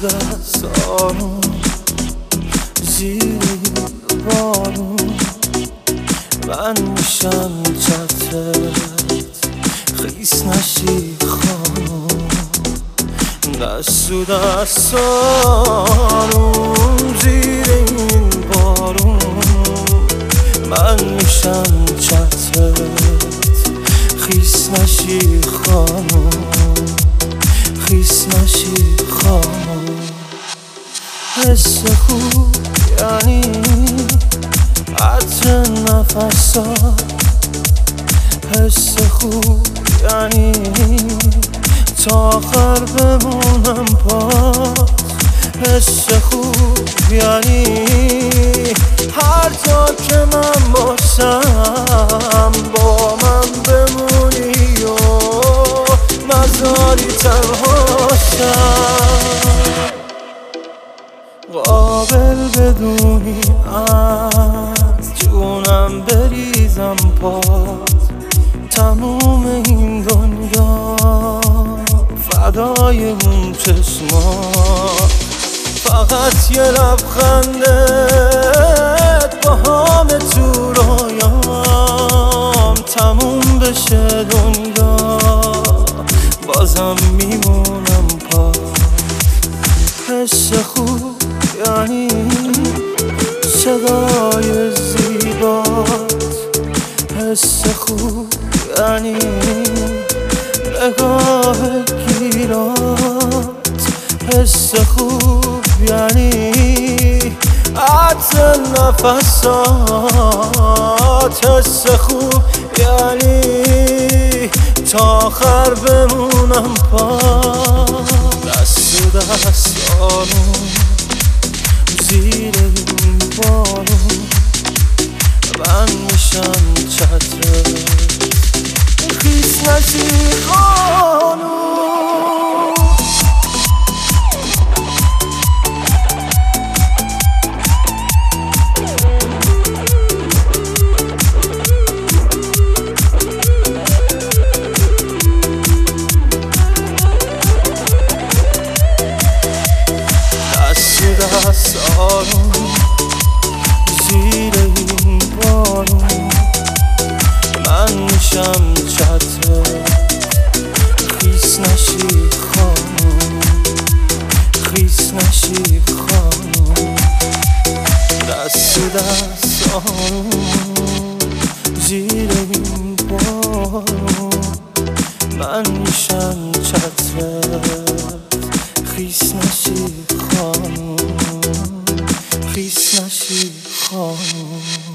شده است آروم زیر بارون، من میشم چترت خیس نشی خانم، دست و دست آروم زیر این بارون، من میشم چترت خیس نشی خانم، خیس نشی خانم. حس خوب یعنی عطر نفسات، حس خوب یعنی تا آخر بمونم پاس، حس خوب یعنی هر جا که من باشم با من بمونی و نذاری تنهاشم، قابل بدونی از جونم بریزم پات، تموم این دنیا فدای اون چشمات، فقط یه لبخندت با همه تو رویام تموم بشه دنیا، بازم میمونم پات. حس خوب یعنی صدای زیبات، حس خوب یعنی نگاه گیرات، حس خوب یعنی عطر نفسات، حس خوب یعنی تا آخر بمونم پاس، دست و دست آروم زیر این بارون، من میشم چترت خیس نشی خانم. دست آروم زیر این بارون، من میشم چترت خیس نشی خانم، خیس نشی خانم. دست دست آروم زیر این بارون، من میشم چترت خیس نشی خانم، خیس نشی خانم.